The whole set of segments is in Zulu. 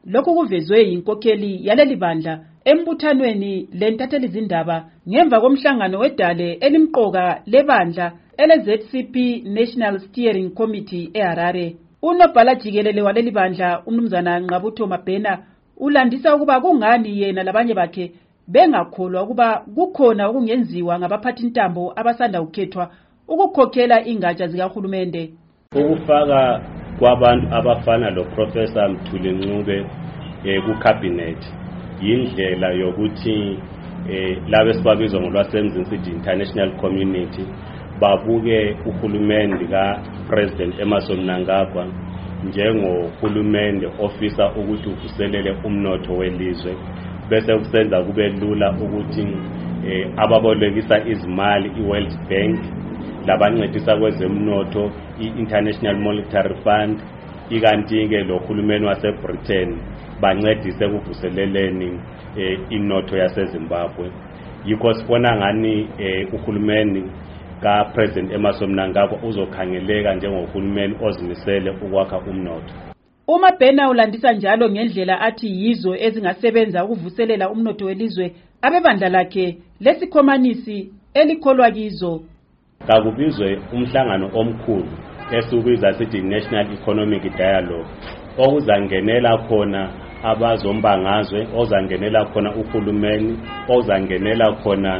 lokhu kuvezwe yinkokheli yaleli bandla embuthanweni lentatheli izindaba ngemva komhlangano wedale elimqoka lebandla ele-ZCP National Steering Committee eHarare. Unobhala jikelele waleli bandla umnumzana Nqabutho Mabhena ulandisa ukuba kungani yena labanye bakhe bengakholwa ukuba kukhona okungenziwa ngabaphathi intambo abasanda kukhethwa ukukhokhela ingatsha zikahulumende. Ukufaka kwabantu abafana lo Professor Mthuli Ncube ku-cabinet yindlela yokuthi labo esibabizwa ngolwasemzini sithi international community babuke uhulumende ka-President Emmerson Mnangagwa njengohulumende ofisa ukuthi uvuselele umnotho welizwe, bese kusenza kube lula ukuthi ababolekisa izimali i-World Bank labancedisa kwezemnotho i-International Monetary Fund ikanti-ke lo hulumeni waseBritain bancedise ekuvuseleleni inotho yaseZimbabwe. Yikho sibona ngani uhulumeni ka-President Emmerson Mnangagwa uzokhangeleka njengohulumeni ozimisele ukwakha umnotho. UMabhena ulandisa njalo ngendlela athi yizo ezingasebenza ukuvuselela umnotho welizwe abebandla lakhe lesikhomanisi elikholwa kizo. Kakubizwe umhlangano omkhulu esiubiza sithi National Economic Dialogue okuzangenela khona abazombangazwe, ozangenela khona uhulumeni, ozangenela khona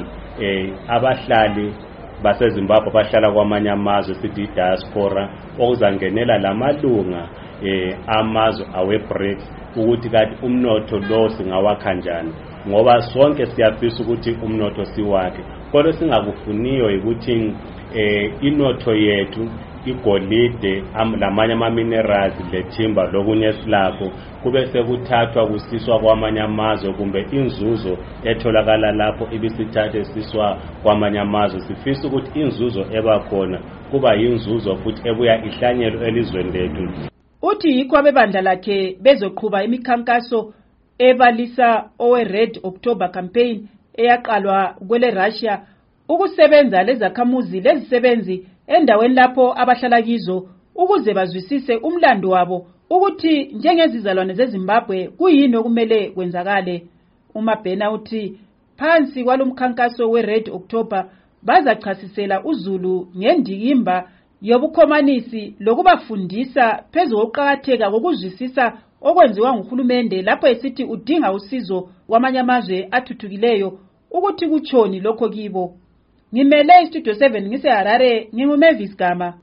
abahlali baseZimbabwe abahlala kwamanye amazwe sithi diaspora, okuzangenela lamalunga amazwe awe-BRICS ukuthi kanti umnotho lo singawakha njani, ngoba sonke siyafisa ukuthi umnotho siwakhe. Kodwa singakufuniyo ukuthi inotho yethu igolide lamanye ama-minerals lethimba lokunye silakho kube sekuthathwa kusiswa kwamanye amazwe, kumbe inzuzo etholakala lapho ibisithathe siswa kwamanye amazwe. Sifisa ukuthi inzuzo ebakhona kuba yinzuzo futhi ebuya ihlanyelwe elizweni lethu. Uthi yikho abebandla lakhe bezoqhuba imikhankaso ebalisa owe-Red October campaign eyaqalwa kwele Russia ukusebenza lezakhamuzi lezisebenzi endaweni lapho abahlala kizo ukuze bazwisise umlando wabo ukuthi njengezizalwane zeZimbabwe kuyini okumele kwenzakale. uMabhena uthi phansi kwalomkhankaso we-Red October bazachasisela uZulu ngendikimba yobukhomanisi lokubafundisa phezu kokuqakatheka kokuzwisisa okwenziwa nguhulumende lapho esithi udinga usizo kwamanye amazwe athuthukileyo ukuthi kutshoni lokho kibo. Ngimele iStudio 7 ngiseHarare, nginguMavis Gama.